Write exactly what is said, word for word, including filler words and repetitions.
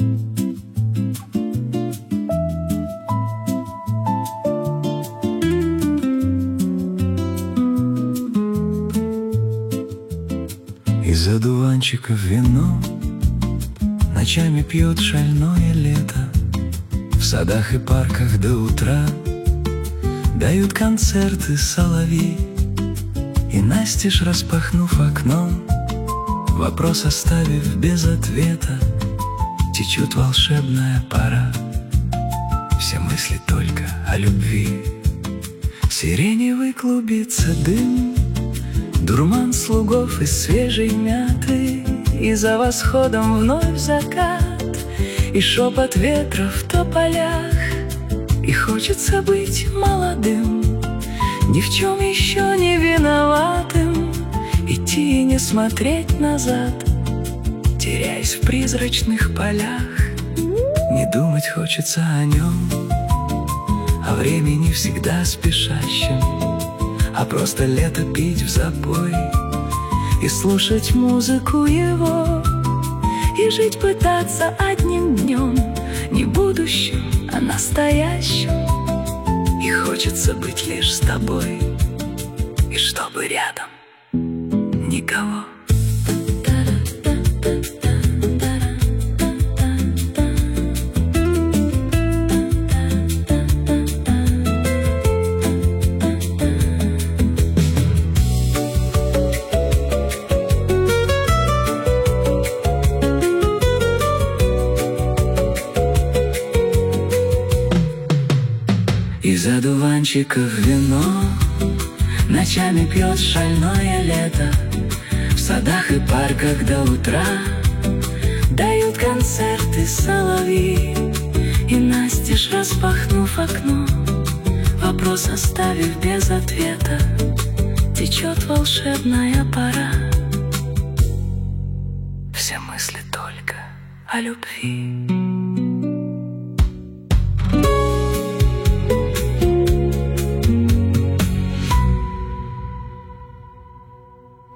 Из одуванчиков вино ночами пьет шальное лето. В садах и парках до утра дают концерты соловьи. И настежь, распахнув окно, вопрос оставив без ответа, течет волшебная пора. Все мысли только о любви. Сиреневый клубится дым, дурман слугов из свежей мяты, и за восходом вновь закат, и шепот ветра в тополях. И хочется быть молодым, ни в чем еще не виноватым, идти и не смотреть назад, теряясь в призрачных полях. Не думать хочется о нем, о времени всегда спешащем, а просто лето пить в запой и слушать музыку его, и жить пытаться одним днем, не будущим, а настоящим. И хочется быть лишь с тобой, и чтобы рядом никого. Из одуванчиков вино ночами пьет шальное лето. В садах и парках до утра дают концерты соловьи. И настежь, распахнув окно, вопрос оставив без ответа, течет волшебная пора. Все мысли только о любви.